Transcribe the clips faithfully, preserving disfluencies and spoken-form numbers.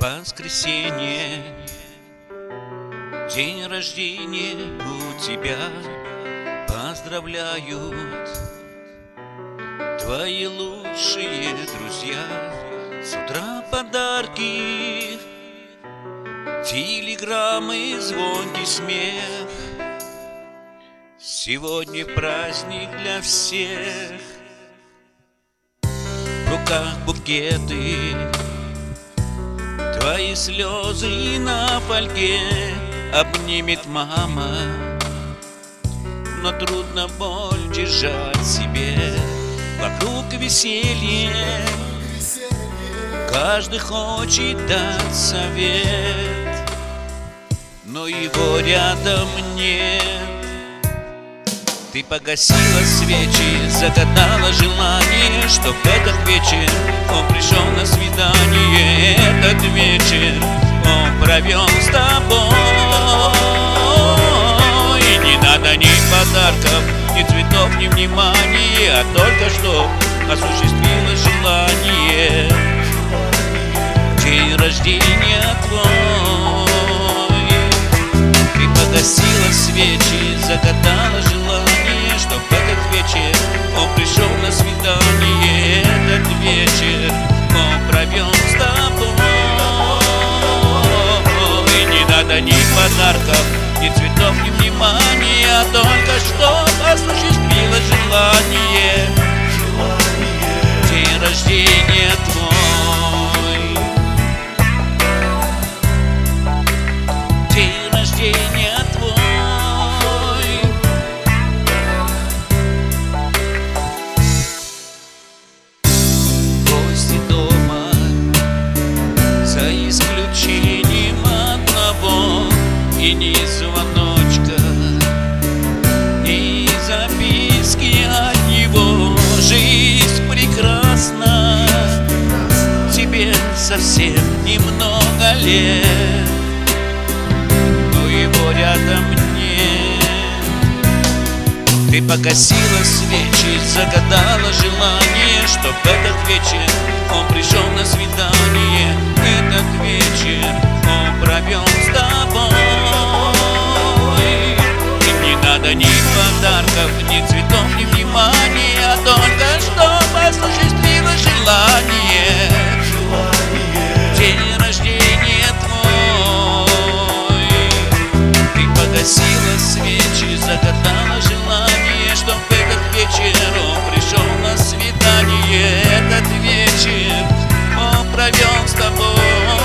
Воскресенье, день рождения у тебя, поздравляют твои лучшие друзья. С утра подарки, телеграммы, звонкий смех. Сегодня праздник для всех. В руках букеты, твои слезы на фольге обнимет мама, но трудно боль держать себе. Вокруг веселье, каждый хочет дать совет, но его рядом нет. Ты погасила свечи, загадала желание, чтоб в этот вечер он пришел на свидание. Этот вечер он провел с тобой. И не надо ни подарков, ни цветов, ни внимания, а только что осуществила желание. День рождения твой. Ты погасила свечи, загадала желание, чтоб в этот вечер он пришел на свидание. Этот вечер он провел с тобой. И не надо ни подарков, ни цветов, ни внимания, а только чтоб осуществила желание. День рождения твой. День рождения твой. Гости дома, за исключением одного, и ни звоночка, ни записки от него. Жизнь прекрасна, тебе совсем немного лет, но его рядом нет. Ты погасила свечи, загадала желание, чтоб в этот вечер он пришел на свидание. Этот вечер он провел с тобой. И не надо ни подарков, ни цветов, ни внимания, а только чтоб осуществила желание. День рождения твой. Ты погасила свечи, загадала желание, чтоб в этот вечер он пришел на свидание. Этот вечер он провел с тобой.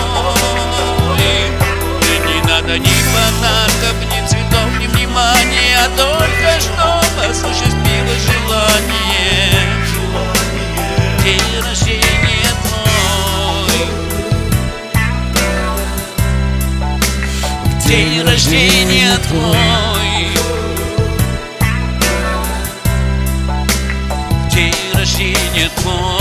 И не надо ни подарков, ни цветов, ни внимания, а только чтоб осуществила желание. День рождения твой. День рождения твой. День рождения твой.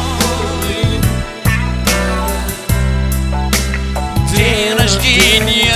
День рождения